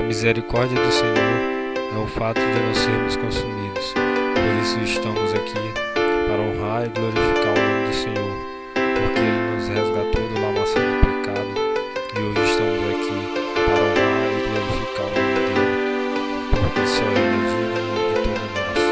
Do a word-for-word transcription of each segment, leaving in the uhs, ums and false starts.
misericórdia do Senhor é o fato de não sermos consumidos. Por isso estamos aqui para honrar e glorificar o nome do Senhor, porque Ele nos resgatou do lamaçal do pecado e hoje estamos aqui para honrar e glorificar o nome dEle, porque só Ele é digno de toda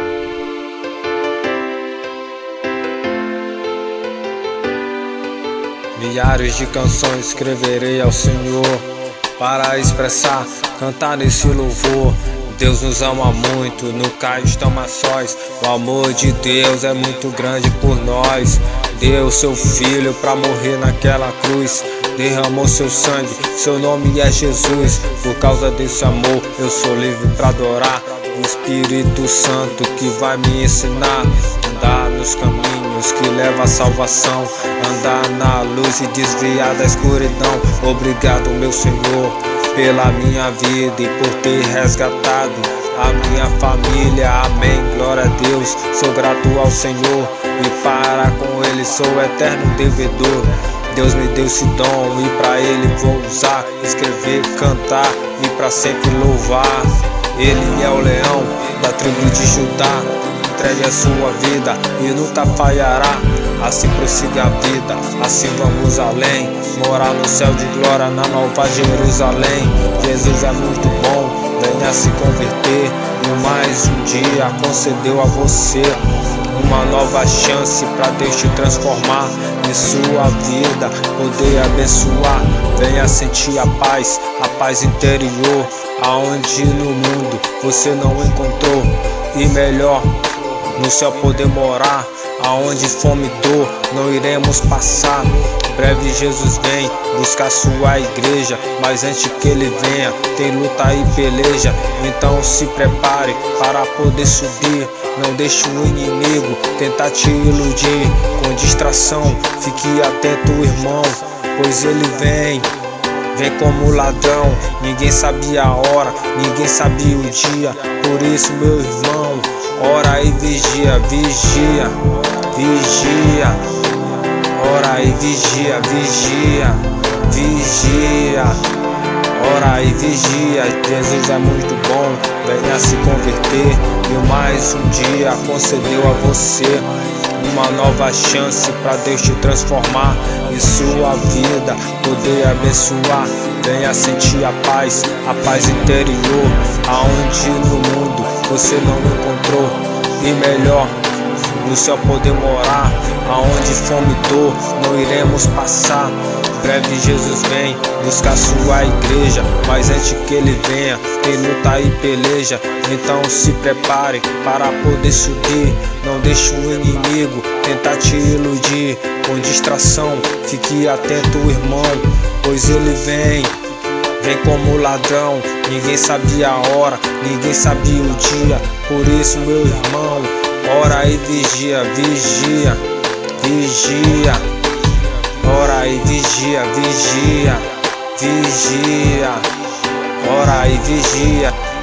adoração. Milhares de canções escreverei ao Senhor para expressar, cantar nesse louvor. Deus nos ama muito, no caio estamos sós. O amor de Deus é muito grande por nós. Deu seu filho para morrer naquela cruz, derramou seu sangue, seu nome é Jesus. Por causa desse amor eu sou livre para adorar o Espírito Santo que vai me ensinar a andar nos caminhos que levam à salvação, andar na luz e desviar da escuridão. Obrigado, meu Senhor, pela minha vida e por ter resgatado a minha família. Amém, glória a Deus. Sou grato ao Senhor e para com Ele sou eterno devedor. Deus me deu esse dom e pra Ele vou usar, escrever, cantar e pra sempre louvar. Ele é o leão da tribo de Judá, entregue a sua vida e nunca falhará. Assim prossiga a vida, assim vamos além, morar no céu de glória na nova Jerusalém. Jesus é muito bom, venha se converter e mais um dia concedeu a você uma nova chance para Deus te transformar em sua vida, poder abençoar. Venha sentir a paz, a paz interior, aonde no mundo você não encontrou. E melhor, no céu poder morar, aonde fome e dor não iremos passar. Breve Jesus vem buscar sua igreja, mas antes que Ele venha tem luta e peleja. Então se prepare para poder subir, não deixe o inimigo tentar te iludir com distração. Fique atento, irmão, pois Ele vem, vem como ladrão. Ninguém sabia a hora, ninguém sabia o dia. Por isso, meu irmão, ora e vigia, vigia, vigia. Ora e vigia, vigia, vigia. Ora e vigia, Jesus é muito bom, venha se converter e mais um dia concedeu a você uma nova chance para Deus te transformar em sua vida, poder abençoar. Venha sentir a paz, a paz interior, aonde no mundo você não encontrou. E melhor, no céu poder morar, aonde fome e dor não iremos passar. Breve Jesus vem buscar sua igreja, mas antes que Ele venha tem luta e peleja. Então se prepare para poder subir, não deixe o inimigo tentar te iludir com distração. Fique atento, irmão, pois Ele vem, vem como ladrão. Ninguém sabia a hora, ninguém sabia o dia. Por isso, meu irmão, ora e vigia, vigia, vigia. Ora e vigia, vigia, vigia. Ora e vigia.